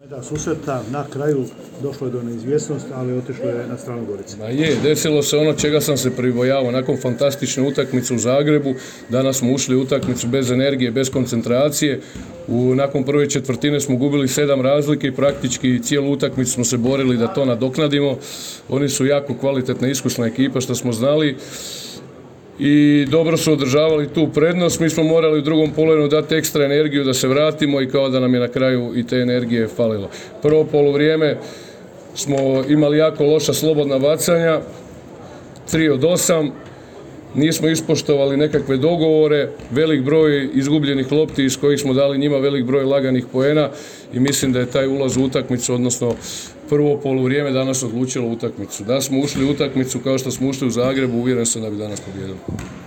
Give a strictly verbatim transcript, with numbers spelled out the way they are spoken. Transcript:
Da, susreta na kraju došlo je do neizvjesnosti, ali otišlo je na stranu Gorice. Ma je, desilo se ono čega sam se pribojavao. Nakon fantastične utakmice u Zagrebu, danas smo ušli u utakmicu bez energije, bez koncentracije. U, nakon prve četvrtine smo gubili sedam razlike i praktički cijelu utakmicu smo se borili da to nadoknadimo. Oni su jako kvalitetna, iskusna ekipa, što smo znali. I dobro su održavali tu prednost. Mi smo morali u drugom poluvremenu dati ekstra energiju da se vratimo i kao da nam je na kraju i te energije falilo. Prvo poluvrijeme smo imali jako loša slobodna bacanja, tri od osam, nismo ispoštovali nekakve dogovore, velik broj izgubljenih lopti iz kojih smo dali njima velik broj laganih poena i mislim da je taj ulaz u utakmicu, odnosno prvo poluvrijeme danas odlučilo utakmicu. Da smo ušli u utakmicu kao što smo ušli u Zagrebu, uvjeren sam da bi danas pobijedili.